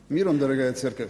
Мир вам, дорогая церковь.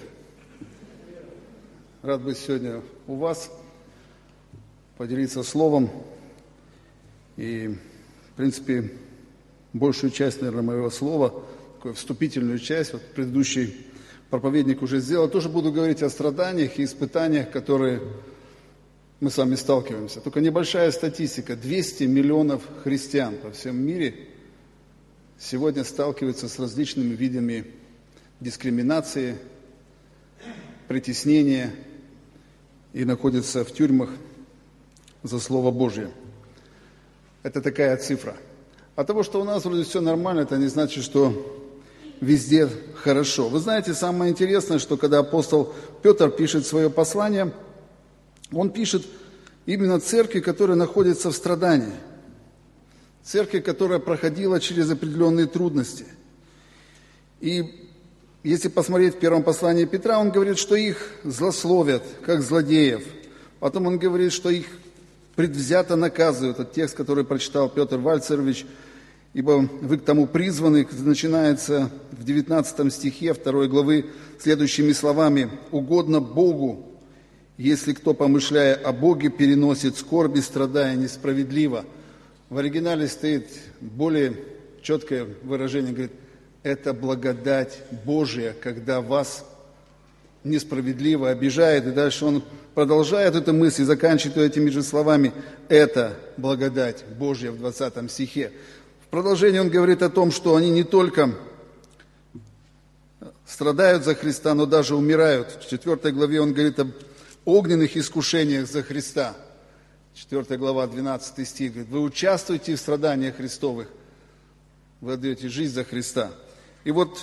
Рад быть сегодня у вас, поделиться словом. И, в принципе, большую часть, наверное, моего слова, такую вступительную часть, вот предыдущий проповедник уже сделал, тоже буду говорить о страданиях и испытаниях, которые мы с вами сталкиваемся. Только небольшая статистика. 200 миллионов христиан по всему мире сегодня сталкиваются с различными видами дискриминации, притеснения и находятся в тюрьмах за Слово Божье. Это такая цифра. От того, что у нас вроде все нормально, это не значит, что везде хорошо. Вы знаете, самое интересное, что когда апостол Петр пишет свое послание, он пишет именно церкви, которая находится в страдании. Церкви, которая проходила через определенные трудности. И если посмотреть в первом послании Петра, он говорит, что их злословят, как злодеев. Потом он говорит, что их предвзято наказывают. Это текст, который прочитал Петр Вальцерович. «Ибо вы к тому призваны», начинается в 19 стихе 2 главы следующими словами: «Угодно Богу, если кто, помышляя о Боге, переносит скорби, страдая несправедливо». В оригинале стоит более четкое выражение, говорит: это благодать Божия, когда вас несправедливо обижает. И дальше он продолжает эту мысль и заканчивает этими же словами: это благодать Божья в 20 стихе. В продолжении он говорит о том, что они не только страдают за Христа, но даже умирают. В 4 главе он говорит об огненных искушениях за Христа. 4 глава, 12 стих говорит: вы участвуете в страданиях Христовых, вы отдаете жизнь за Христа. И вот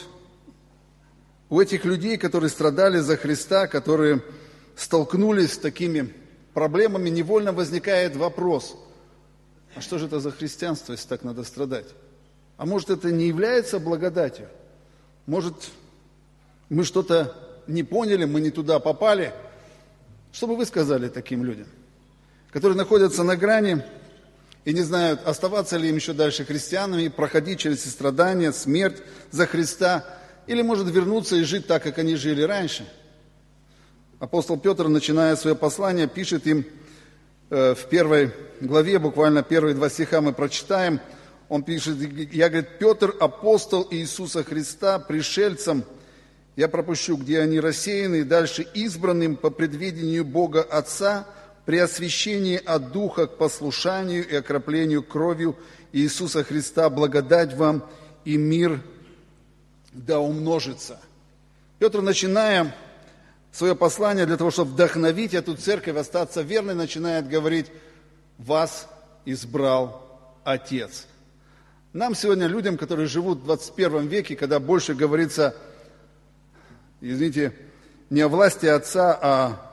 у этих людей, которые страдали за Христа, которые столкнулись с такими проблемами, невольно возникает вопрос: а что же это за христианство, если так надо страдать? А может, это не является благодатью? Может, мы что-то не поняли, мы не туда попали? Что бы вы сказали таким людям, которые находятся на грани и не знают, оставаться ли им еще дальше христианами, проходить через страдания, смерть за Христа, или, может, вернуться и жить так, как они жили раньше? Апостол Петр, начиная свое послание, пишет им в 1 главе, буквально первые 2 стиха мы прочитаем. Он пишет: «Я, говорит, Петр, апостол Иисуса Христа, пришельцам, я пропущу, где они рассеяны, и дальше избранным по предвидению Бога Отца, при освящении от Духа к послушанию и окроплению кровью Иисуса Христа, благодать вам и мир да умножится». Петр, начиная свое послание для того, чтобы вдохновить эту церковь, остаться верной, начинает говорить: «Вас избрал Отец». Нам сегодня, людям, которые живут в 21 веке, когда больше говорится, извините, не о власти Отца, а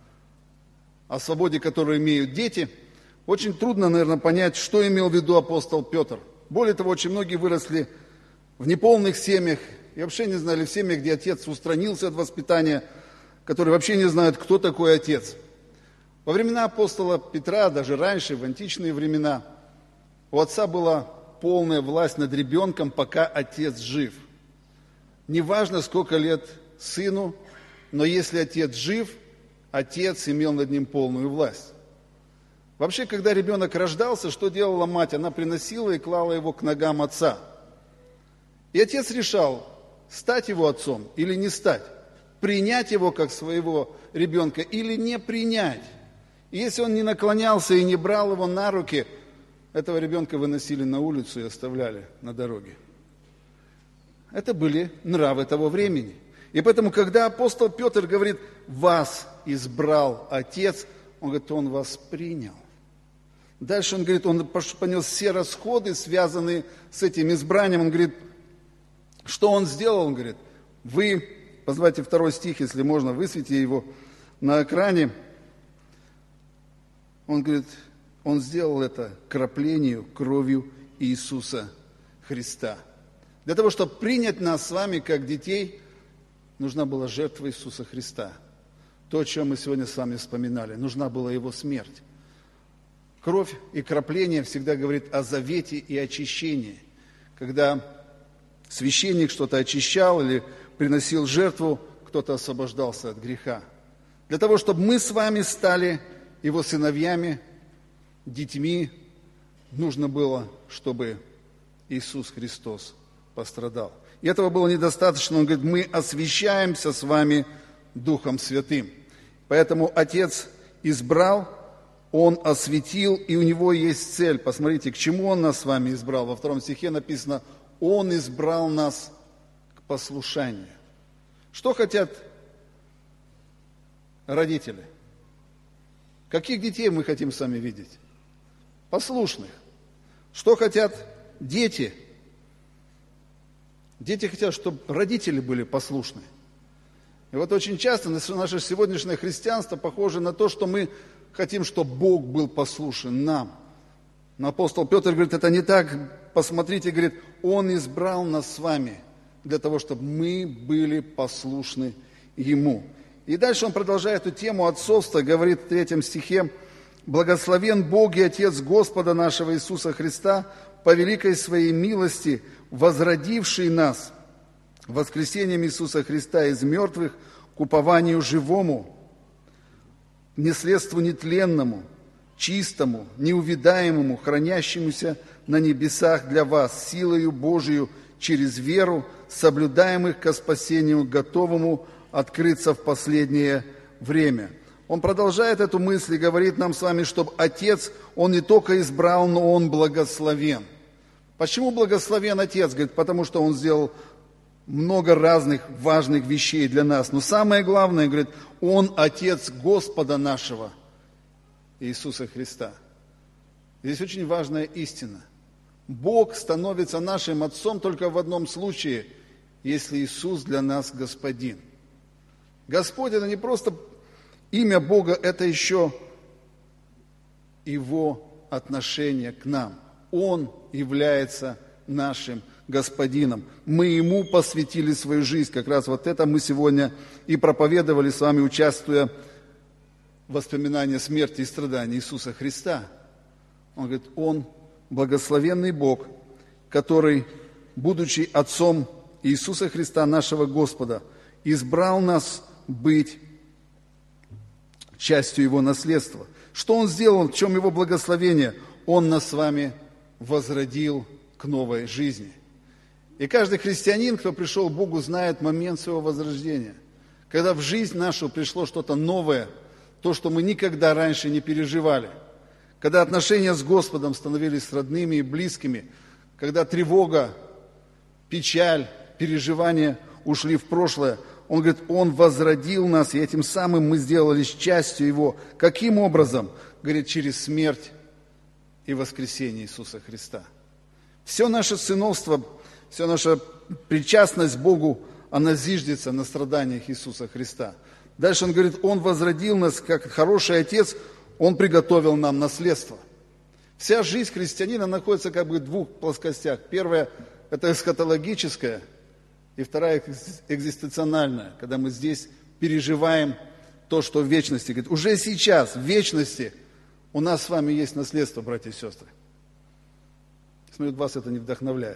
о свободе, которую имеют дети, очень трудно, наверное, понять, что имел в виду апостол Петр. Более того, очень многие выросли в неполных семьях и вообще не знали в семьях, где отец устранился от воспитания, которые вообще не знают, кто такой отец. Во времена апостола Петра, даже раньше, в античные времена, у отца была полная власть над ребенком, пока отец жив. Неважно, сколько лет сыну, но если отец жив, отец имел над ним полную власть. Вообще, когда ребенок рождался, что делала мать? Она приносила и клала его к ногам отца. И отец решал, стать его отцом или не стать, принять его как своего ребенка или не принять. И если он не наклонялся и не брал его на руки, этого ребенка выносили на улицу и оставляли на дороге. Это были нравы того времени. И поэтому, когда апостол Петр говорит: «Вас избрал Отец», он говорит, он вас принял. Дальше он говорит, он понес все расходы, связанные с этим избранием. Он говорит, что он сделал? Он говорит, вы, позвольте 2 стих, если можно, высветите его на экране. Он говорит, он сделал это краплению кровью Иисуса Христа. Для того, чтобы принять нас с вами как детей, нужна была жертва Иисуса Христа. То, о чем мы сегодня с вами вспоминали. Нужна была Его смерть. Кровь и крапление всегда говорит о завете и очищении. Когда священник что-то очищал или приносил жертву, кто-то освобождался от греха. Для того, чтобы мы с вами стали Его сыновьями, детьми, нужно было, чтобы Иисус Христос пострадал. И этого было недостаточно. Он говорит, мы освящаемся с вами Духом Святым. Поэтому Отец избрал, Он осветил, и у Него есть цель. Посмотрите, к чему Он нас с вами избрал. Во 2 стихе написано, Он избрал нас к послушанию. Что хотят родители? Каких детей мы хотим с вами видеть? Послушных. Что хотят дети? Дети хотят, чтобы родители были послушны. И вот очень часто наше сегодняшнее христианство похоже на то, что мы хотим, чтобы Бог был послушен нам. Но апостол Петр говорит, это не так. Посмотрите, говорит, Он избрал нас с вами для того, чтобы мы были послушны Ему. И дальше он продолжает эту тему отцовства, говорит в 3 стихе, «Благословен Бог и Отец Господа нашего Иисуса Христа, по великой Своей милости, возродивший нас воскресением Иисуса Христа из мертвых к упованию живому, наследству нетленному, чистому, неувидаемому, хранящемуся на небесах для вас, силою Божию через веру, соблюдаемых ко спасению, готовому открыться в последнее время». Он продолжает эту мысль и говорит нам с вами, чтобы Отец, Он не только избрал, но Он благословен. Почему благословен Отец? Говорит, потому что Он сделал много разных важных вещей для нас. Но самое главное, говорит, Он Отец Господа нашего, Иисуса Христа. Здесь очень важная истина. Бог становится нашим Отцом только в одном случае, если Иисус для нас Господин. Господь – это не просто имя Бога, это еще Его отношение к нам. Он является нашим Господином. Мы Ему посвятили свою жизнь. Как раз вот это мы сегодня и проповедовали с вами, участвуя в воспоминании смерти и страданий Иисуса Христа. Он говорит, Он благословенный Бог, который, будучи Отцом Иисуса Христа, нашего Господа, избрал нас быть частью Его наследства. Что Он сделал, в чем Его благословение? Он нас с вами возродил к новой жизни. И каждый христианин, кто пришел к Богу, знает момент своего возрождения. Когда в жизнь нашу пришло что-то новое, то, что мы никогда раньше не переживали. Когда отношения с Господом становились родными и близкими. Когда тревога, печаль, переживания ушли в прошлое. Он говорит, Он возродил нас, и этим самым мы сделались частью Его. Каким образом? Говорит, через смерть и воскресение Иисуса Христа. Все наше сыновство, вся наша причастность к Богу, она зиждется на страданиях Иисуса Христа. Дальше он говорит, Он возродил нас, как хороший Отец, Он приготовил нам наследство. Вся жизнь христианина находится как бы в двух плоскостях. Первая – это эсхатологическая, и вторая экзистенциональная, когда мы здесь переживаем то, что в вечности. Говорит, уже сейчас, в вечности, у нас с вами есть наследство, братья и сестры. Смотрю, вас это не вдохновляет.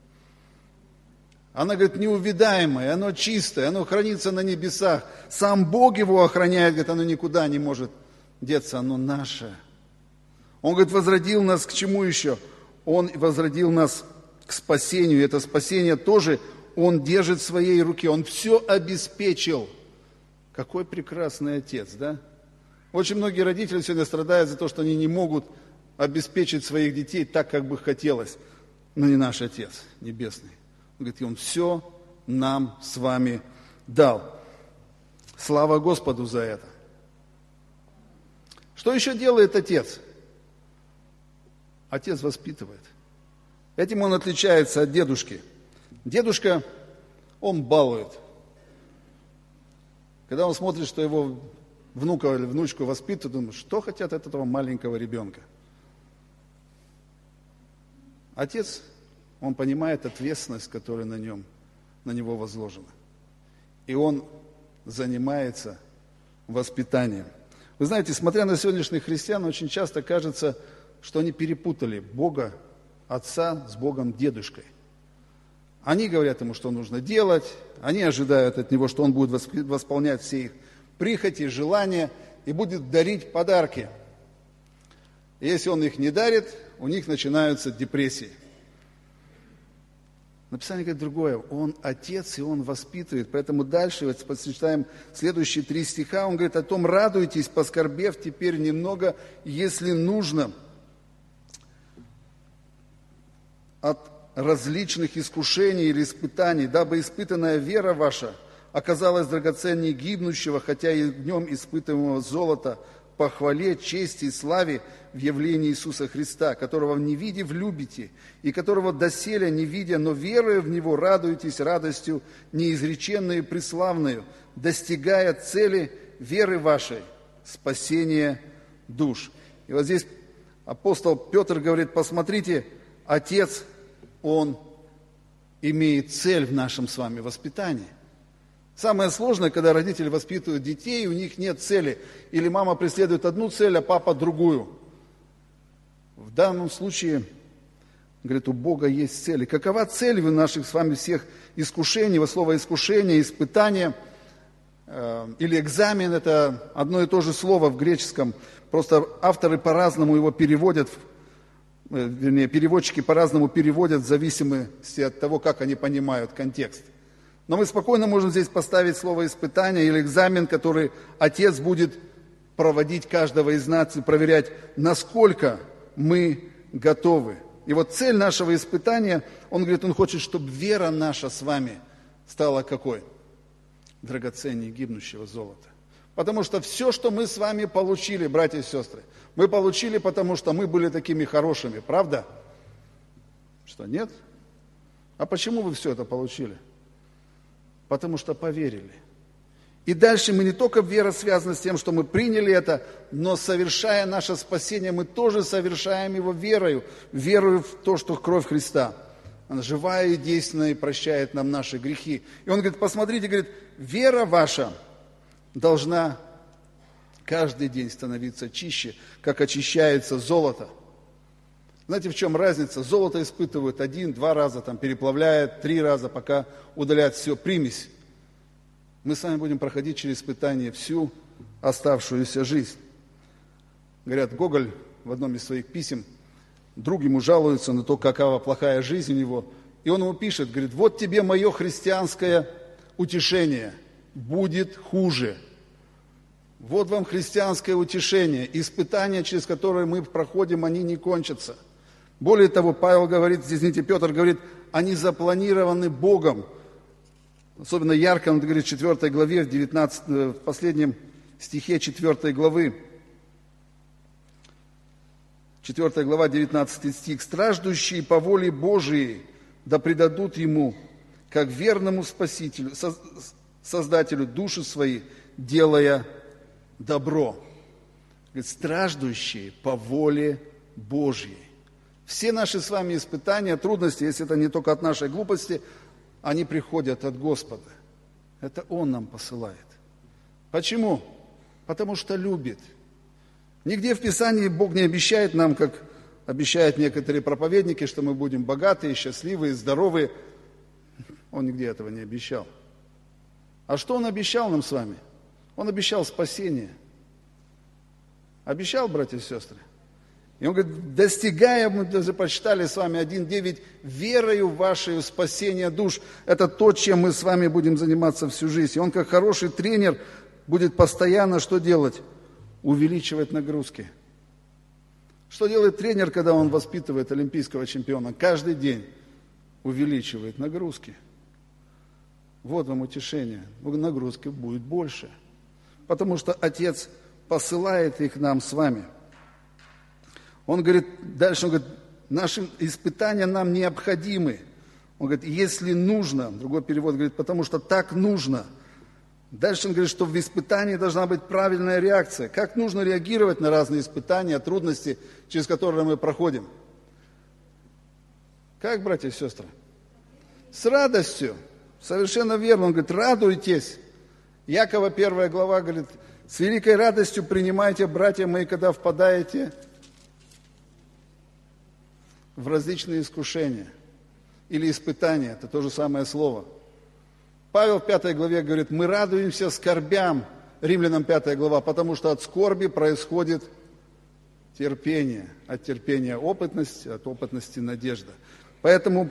Оно, говорит, неувидаемое, оно чистое, оно хранится на небесах. Сам Бог его охраняет, говорит, оно никуда не может деться, оно наше. Он, говорит, возродил нас к чему еще? Он возродил нас к спасению. И это спасение тоже Он держит в своей руке. Он все обеспечил. Какой прекрасный Отец, да? Очень многие родители сегодня страдают за то, что они не могут обеспечить своих детей так, как бы хотелось. Но не наш Отец Небесный. Он говорит, и Он все нам с вами дал. Слава Господу за это. Что еще делает Отец? Отец воспитывает. Этим Он отличается от дедушки. Дедушка, он балует. Когда он смотрит, что его внука или внучку воспитывают, думает, что хотят от этого маленького ребенка. Отец, он понимает ответственность, которая на него возложена. И он занимается воспитанием. Вы знаете, смотря на сегодняшних христиан, очень часто кажется, что они перепутали Бога, Отца с Богом дедушкой. Они говорят ему, что нужно делать, они ожидают от него, что он будет восполнять все их прихоти, желания и будет дарить подарки. И если он их не дарит, у них начинаются депрессии. Написание говорит другое. Он отец, и он воспитывает. Поэтому дальше, вот почитаем следующие 3 стиха, он говорит о том: радуйтесь, поскорбев теперь немного, если нужно, от различных искушений или испытаний, дабы испытанная вера ваша оказалась драгоценнее гибнущего, хотя и в нем испытываемого золота, по хвале, чести и славе в явлении Иисуса Христа, которого не видев любите, и которого доселе не видя, но веруя в Него, радуетесь радостью неизреченную и преславную, достигая цели веры вашей, спасения душ. И вот здесь апостол Петр говорит: посмотрите, Отец, Он имеет цель в нашем с вами воспитании. Самое сложное, когда родители воспитывают детей, у них нет цели. Или мама преследует одну цель, а папа другую. В данном случае, говорит, у Бога есть цель. И какова цель в наших с вами всех искушений? Вот слово искушение, испытание или экзамен – это одно и то же слово в греческом. Просто авторы по-разному его переводят, вернее, переводчики по-разному переводят в зависимости от того, как они понимают контекст. Но мы спокойно можем здесь поставить слово «испытание» или «экзамен», который Отец будет проводить каждого из нас и проверять, насколько мы готовы. И вот цель нашего испытания, он говорит, он хочет, чтобы вера наша с вами стала какой? Драгоценнее гибнущего золота. Потому что все, что мы с вами получили, братья и сестры, мы получили, потому что мы были такими хорошими, правда? Что, нет? А почему вы все это получили? Потому что поверили. И дальше мы не только вера связана с тем, что мы приняли это, но совершая наше спасение, мы тоже совершаем его верою в то, что кровь Христа, она живая и действенная и прощает нам наши грехи. И он говорит, посмотрите, говорит, вера ваша должна каждый день становиться чище, как очищается золото. Знаете, в чем разница? Золото испытывают 1-2 раза, там, переплавляют 3 раза, пока удаляют все, примесь. Мы с вами будем проходить через испытание всю оставшуюся жизнь. Говорят, Гоголь в одном из своих писем, друг ему жалуется на то, какова плохая жизнь у него. И он ему пишет, говорит, вот тебе мое христианское утешение, будет хуже. Вот вам христианское утешение. Испытания, через которые мы проходим, они не кончатся. Более того, Павел говорит, извините, Петр говорит, они запланированы Богом. Особенно ярко он говорит в 4 главе, в последнем стихе 4 главы. 4 глава, 19 стих. «Страждущие по воле Божией да предадут Ему, как верному Спасителю, Создателю души свои, делая добро». Говорит, страждущие по воле Божьей. Все наши с вами испытания, трудности, если это не только от нашей глупости, они приходят от Господа. Это Он нам посылает. Почему? Потому что любит. Нигде в Писании Бог не обещает нам, как обещают некоторые проповедники, что мы будем богатые, счастливые, здоровые. Он нигде этого не обещал. А что Он обещал нам с вами? Он обещал спасение. Обещал, братья и сестры? И он говорит, достигая, мы даже прочитали с вами 1:9, верою вашей в спасение душ. Это то, чем мы с вами будем заниматься всю жизнь. И он, как хороший тренер, будет постоянно что делать? Увеличивать нагрузки. Что делает тренер, когда он воспитывает олимпийского чемпиона? Каждый день увеличивает нагрузки. Вот вам утешение. Нагрузки будет больше. Потому что Отец посылает их нам с вами. Он говорит, дальше он говорит, наши испытания нам необходимы. Он говорит, если нужно, другой перевод говорит, потому что так нужно. Дальше он говорит, что в испытании должна быть правильная реакция. Как нужно реагировать на разные испытания, трудности, через которые мы проходим? Как, братья и сестры? С радостью. Совершенно верно. Он говорит, радуйтесь. Якова 1 глава говорит, с великой радостью принимайте, братья мои, когда впадаете в различные искушения. или испытание, это то же самое слово. Павел в 5 главе говорит, мы радуемся скорбям, Римлянам 5 глава, потому что от скорби происходит терпение, от терпения опытность, от опытности надежда. Поэтому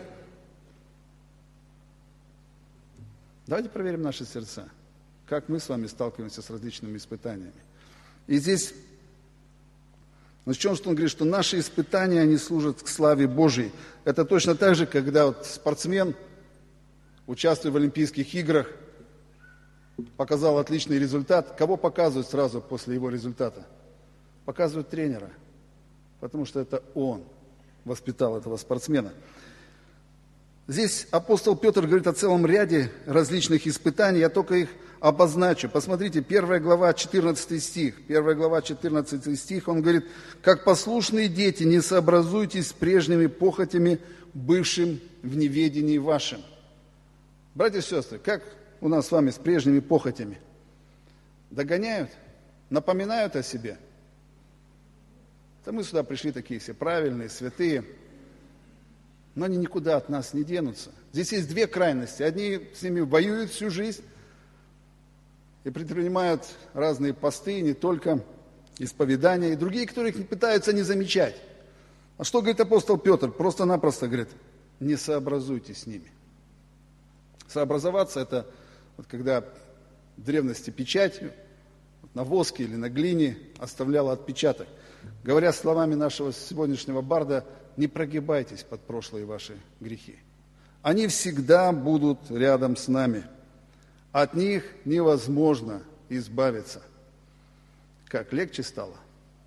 давайте проверим наши сердца, как мы с вами сталкиваемся с различными испытаниями. И здесь начнем, что он говорит, что наши испытания, они служат к славе Божьей. Это точно так же, когда вот спортсмен, участвуя в Олимпийских играх, показал отличный результат. Кого показывают сразу после его результата? Показывают тренера, потому что это он воспитал этого спортсмена. Здесь апостол Петр говорит о целом ряде различных испытаний, я только их обозначу. Посмотрите, 1 глава, 14 стих. 1 глава, 14 стих, он говорит, «Как послушные дети, не сообразуйтесь с прежними похотями, бывшим в неведении вашим». Братья и сестры, как у нас с вами с прежними похотями? Догоняют? Напоминают о себе? Да мы сюда пришли такие все правильные, святые, но они никуда от нас не денутся. Здесь есть две крайности. Одни с ними воюют всю жизнь и предпринимают разные посты, не только исповедания, и другие, которые их пытаются не замечать. А что говорит апостол Петр? Просто-напросто говорит, не сообразуйтесь с ними. Сообразоваться – это вот когда в древности печатью на воске или на глине оставляла отпечаток. Говоря словами нашего сегодняшнего барда, не прогибайтесь под прошлые ваши грехи. Они всегда будут рядом с нами. От них невозможно избавиться. Как, легче стало?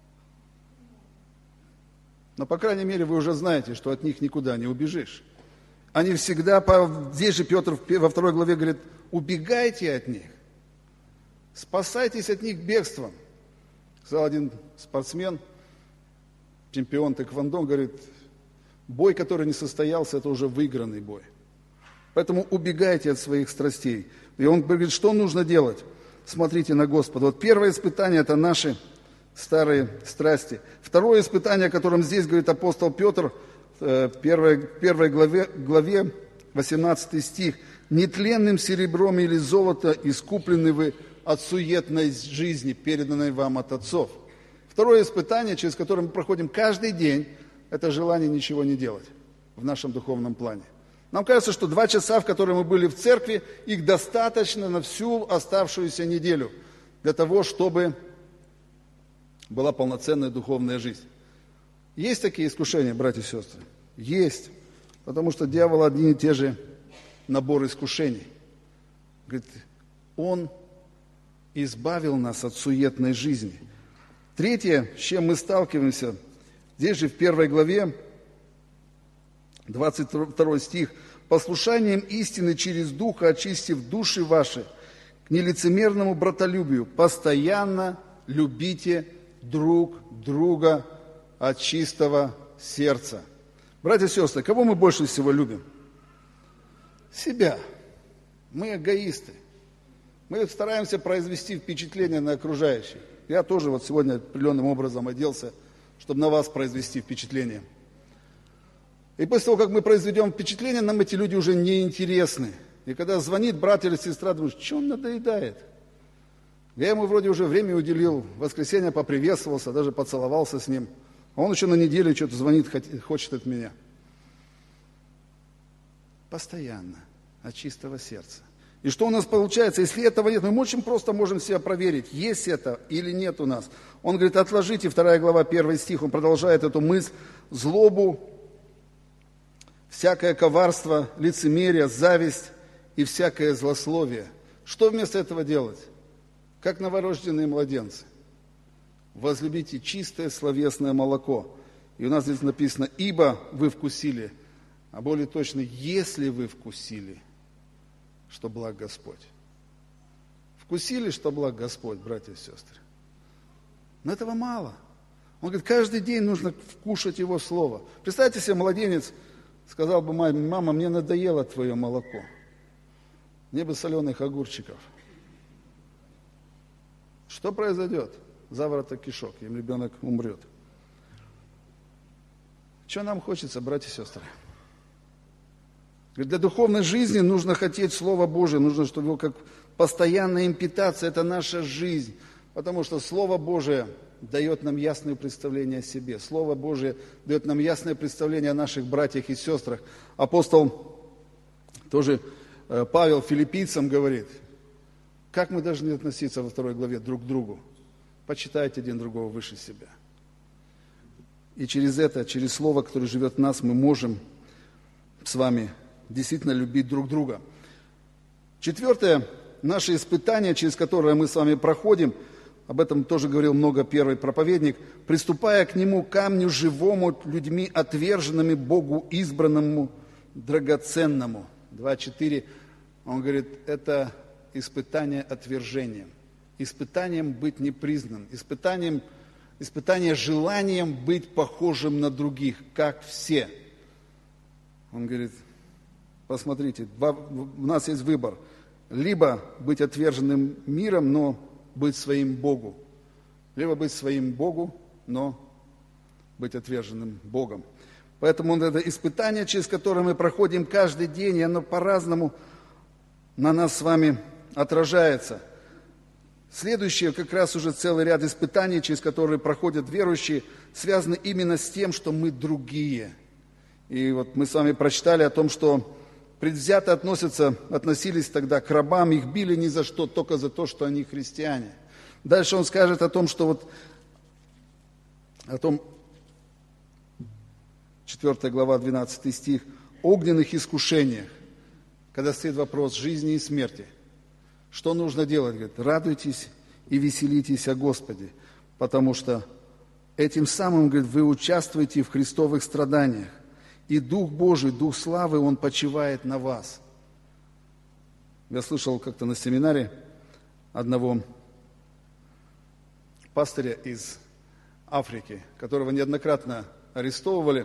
Но, по крайней мере, вы уже знаете, что от них никуда не убежишь. Они всегда, здесь же Петр во 2 главе говорит, убегайте от них, спасайтесь от них бегством. Сказал один спортсмен, чемпион тэквондо, говорит, бой, который не состоялся, это уже выигранный бой. Поэтому убегайте от своих страстей. И он говорит, что нужно делать? Смотрите на Господа. Вот первое испытание – это наши старые страсти. Второе испытание, о котором здесь говорит апостол Петр, в 1 главе 18 стих. «Нетленным серебром или золото искуплены вы от суетной жизни, переданной вам от отцов». Второе испытание, через которое мы проходим каждый день, это желание ничего не делать в нашем духовном плане. Нам кажется, что 2 часа, в которые мы были в церкви, их достаточно на всю оставшуюся неделю для того, чтобы была полноценная духовная жизнь. Есть такие искушения, братья и сестры? Есть. Потому что дьявол одни и те же набор искушений. Говорит, он избавил нас от суетной жизни. Третье, с чем мы сталкиваемся, здесь же в 1 главе, 22 стих, «Послушанием истины через Духа, очистив души ваши, к нелицемерному братолюбию, постоянно любите друг друга от чистого сердца». Братья и сестры, кого мы больше всего любим? Себя. Мы эгоисты. Мы стараемся произвести впечатление на окружающих. Я тоже вот сегодня определенным образом оделся, чтобы на вас произвести впечатление. И после того, как мы произведем впечатление, нам эти люди уже не интересны. И когда звонит брат или сестра, думаешь, что он надоедает? Я ему вроде уже время уделил, в воскресенье поприветствовался, даже поцеловался с ним. А он еще на неделю что-то звонит, хочет от меня. Постоянно, от чистого сердца. И что у нас получается? Если этого нет, мы очень просто можем себя проверить, есть это или нет у нас. Он говорит, отложите, 2 глава, 1 стих, он продолжает эту мысль, злобу, всякое коварство, лицемерие, зависть и всякое злословие. Что вместо этого делать? Как новорожденные младенцы. Возлюбите чистое словесное молоко. И у нас здесь написано, ибо вы вкусили, а более точно, если вы вкусили, что благ Господь. Вкусили, что благ Господь, братья и сестры. Но этого мало. Он говорит, каждый день нужно вкушать Его Слово. Представьте себе, младенец сказал бы маме, мама, мне надоело твое молоко. Мне бы соленых огурчиков. Что произойдет? Завороток кишок, им ребенок умрет. Что нам хочется, братья и сестры? Говорит, для духовной жизни нужно хотеть Слово Божие, нужно, чтобы его как постоянная имитация, это наша жизнь. Потому что Слово Божие дает нам ясное представление о себе. Слово Божие дает нам ясное представление о наших братьях и сестрах. Апостол тоже Павел филиппийцам говорит, как мы должны относиться во 2 главе друг к другу. Почитайте один другого выше себя. И через это, через Слово, которое живет в нас, мы можем с вами действительно любить друг друга. 4. Наше испытание, через которое мы с вами проходим, об этом тоже говорил много первый проповедник, приступая к нему камню живому, людьми отверженными Богу избранному, драгоценному. 2.4, он говорит, это испытание отвержением, испытанием быть непризнанным, испытание желанием быть похожим на других, как все. Он говорит, посмотрите, у нас есть выбор, либо быть отверженным миром, но быть своим Богу, либо быть своим Богу, но быть отверженным Богом. Поэтому это испытание, через которое мы проходим каждый день, и оно по-разному на нас с вами отражается. Следующее, как раз уже целый ряд испытаний, через которые проходят верующие, связаны именно с тем, что мы другие. И вот мы с вами прочитали о том, что предвзято относились тогда к рабам, их били ни за что, только за то, что они христиане. Дальше он скажет о том, что 4 глава, 12 стих, огненных искушениях, когда стоит вопрос жизни и смерти. Что нужно делать? Говорит, радуйтесь и веселитесь о Господе, потому что этим самым, говорит, вы участвуете в христовых страданиях. И Дух Божий, Дух славы, Он почивает на вас. Я слышал как-то на семинаре одного пастыря из Африки, которого неоднократно арестовывали.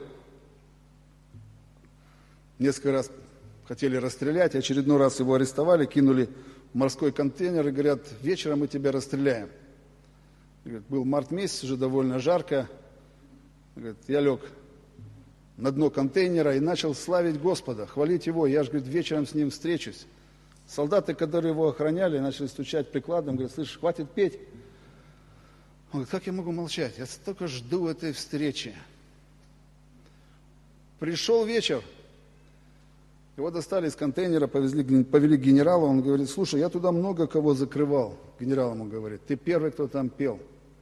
Несколько раз хотели расстрелять, очередной раз его арестовали, кинули в морской контейнер и говорят, вечером мы тебя расстреляем. Говорит, был март месяц, уже довольно жарко. Говорит, я лег на дно контейнера и начал славить Господа, хвалить Его. Я же, говорит, вечером с Ним встречусь. Солдаты, которые его охраняли, начали стучать прикладом, говорят, слышь, хватит петь. Он говорит, как я могу молчать? Я столько жду этой встречи. Пришел вечер, его достали из контейнера, повели к генералу. Он говорит, слушай, я туда много кого закрывал. Генерал ему говорит, ты первый, кто там пел.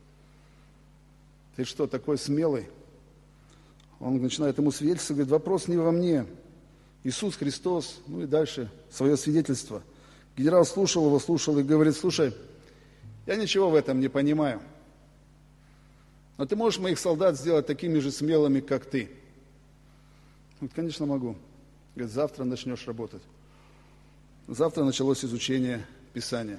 Ты что, такой смелый? Он начинает ему свидетельствовать, говорит, вопрос не во мне. Иисус Христос, ну и дальше свое свидетельство. Генерал слушал и говорит, слушай, я ничего в этом не понимаю. Но ты можешь моих солдат сделать такими же смелыми, как ты? Он говорит, конечно, могу. Говорит, завтра начнешь работать. Завтра началось изучение Писания.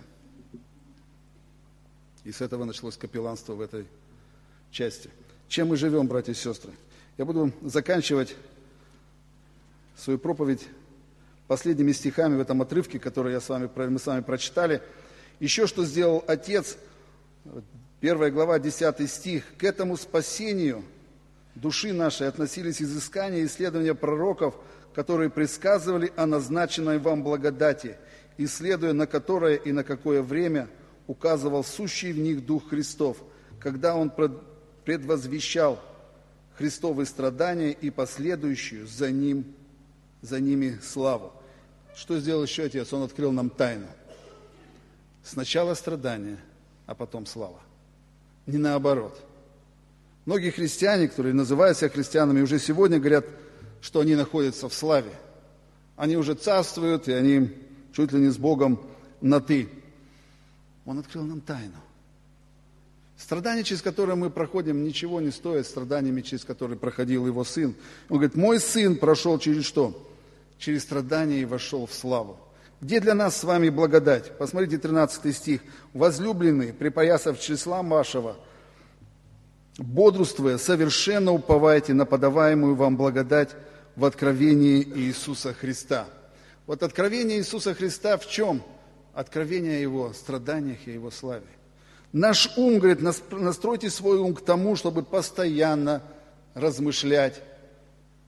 И с этого началось капелланство в этой части. Чем мы живем, братья и сестры? Я буду заканчивать свою проповедь последними стихами в этом отрывке, который мы с вами прочитали. Еще что сделал Отец, 1 глава, 10 стих. К этому спасению души нашей относились изыскания и исследования пророков, которые предсказывали о назначенной вам благодати, исследуя на которое и на какое время указывал сущий в них Дух Христов, когда Он предвозвещал Христовые страдания и последующую за ними славу. Что сделал еще Отец? Он открыл нам тайну. Сначала страдания, а потом слава. Не наоборот. Многие христиане, которые называют себя христианами, уже сегодня говорят, что они находятся в славе. Они уже царствуют, и они чуть ли не с Богом на «ты». Он открыл нам тайну. Страдания, через которые мы проходим, ничего не стоят страданиями, через которые проходил его сын. Он говорит, мой сын прошел через что? Через страдания и вошел в славу. Где для нас с вами благодать? Посмотрите 13 стих. Возлюбленные, припоясав числа вашего, бодрствуя, совершенно уповайте на подаваемую вам благодать в откровении Иисуса Христа. Вот откровение Иисуса Христа в чем? Откровение о Его страданиях и Его славе. Наш ум, говорит, настройте свой ум к тому, чтобы постоянно размышлять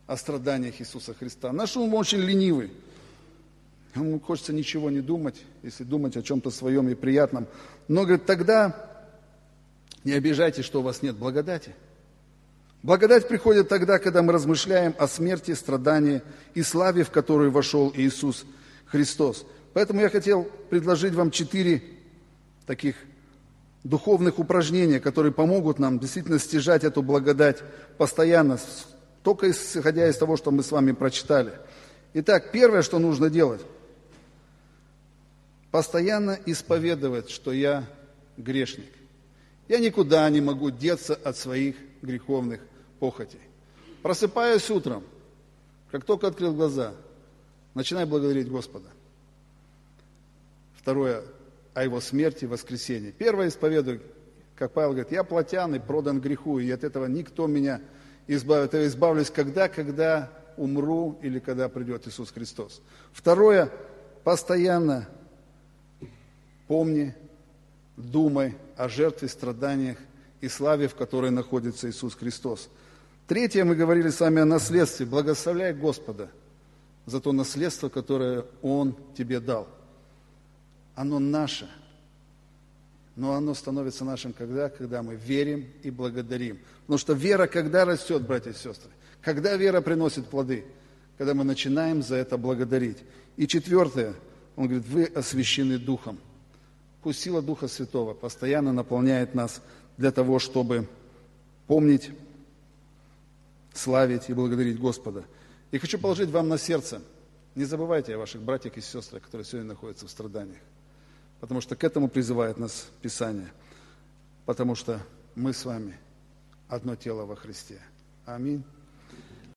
о страданиях Иисуса Христа. Наш ум очень ленивый. Ему хочется ничего не думать, если думать о чем-то своем и приятном. Но, говорит, тогда не обижайтесь, что у вас нет благодати. Благодать приходит тогда, когда мы размышляем о смерти, страдании и славе, в которую вошел Иисус Христос. Поэтому я хотел предложить вам 4 таких духовных упражнения, которые помогут нам действительно стяжать эту благодать постоянно, только исходя из того, что мы с вами прочитали. Итак, первое, что нужно делать, постоянно исповедовать, что я грешник. Я никуда не могу деться от своих греховных похотей. Просыпаясь утром, как только открыл глаза, начинай благодарить Господа. Второе, о Его смерти и воскресении. Первое, исповедую, как Павел говорит, я плотян и продан греху, и от этого никто меня избавит. Я избавлюсь когда умру или когда придет Иисус Христос. Второе, постоянно помни, думай о жертве, страданиях и славе, в которой находится Иисус Христос. Третье, мы говорили с вами о наследстве. Благословляй Господа за то наследство, которое Он тебе дал. Оно наше, но оно становится нашим когда мы верим и благодарим. Потому что вера когда растет, братья и сестры? Когда вера приносит плоды? Когда мы начинаем за это благодарить. И четвертое, он говорит, вы освящены Духом. Пусть сила Духа Святого постоянно наполняет нас для того, чтобы помнить, славить и благодарить Господа. И хочу положить вам на сердце, не забывайте о ваших братьях и сестрах, которые сегодня находятся в страданиях. Потому что к этому призывает нас Писание. Потому что мы с вами одно тело во Христе. Аминь.